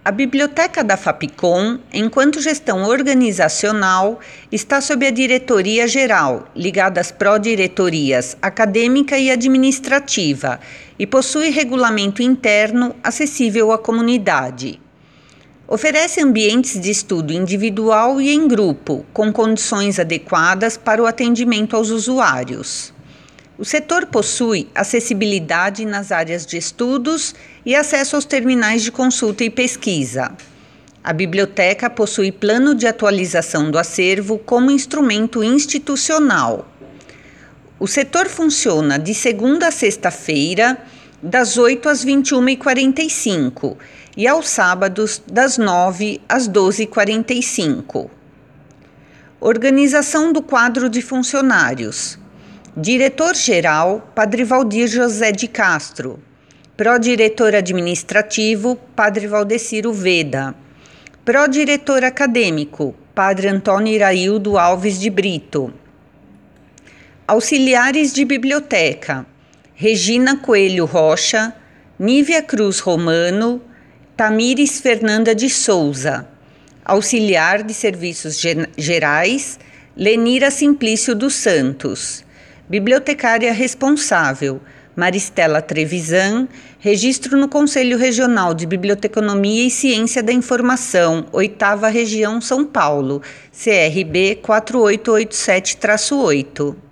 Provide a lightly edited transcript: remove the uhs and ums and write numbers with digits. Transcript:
A biblioteca da Fapcom, enquanto gestão organizacional, está sob a diretoria geral, ligada às pró-diretorias acadêmica e administrativa, e possui regulamento interno acessível à comunidade. Oferece ambientes de estudo individual e em grupo, com condições adequadas para o atendimento aos usuários. O setor possui acessibilidade nas áreas de estudos e acesso aos terminais de consulta e pesquisa. A biblioteca possui plano de atualização do acervo como instrumento institucional. O setor funciona de segunda a sexta-feira, das 8 às 21h45 e aos sábados, das 9 às 12h45. Organização do quadro de funcionários. Diretor-geral, Padre Valdir José de Castro. Pró-diretor administrativo, Padre Valdeciro Veda. Pró-diretor acadêmico, Padre Antônio Iraildo Alves de Brito. Auxiliares de biblioteca, Regina Coelho Rocha, Nívia Cruz Romano, Tamires Fernanda de Souza. Auxiliar de Serviços Gerais, Lenira Simplício dos Santos. Bibliotecária responsável, Maristela Trevisan, registro no Conselho Regional de Biblioteconomia e Ciência da Informação, 8ª Região São Paulo, CRB 4887-8.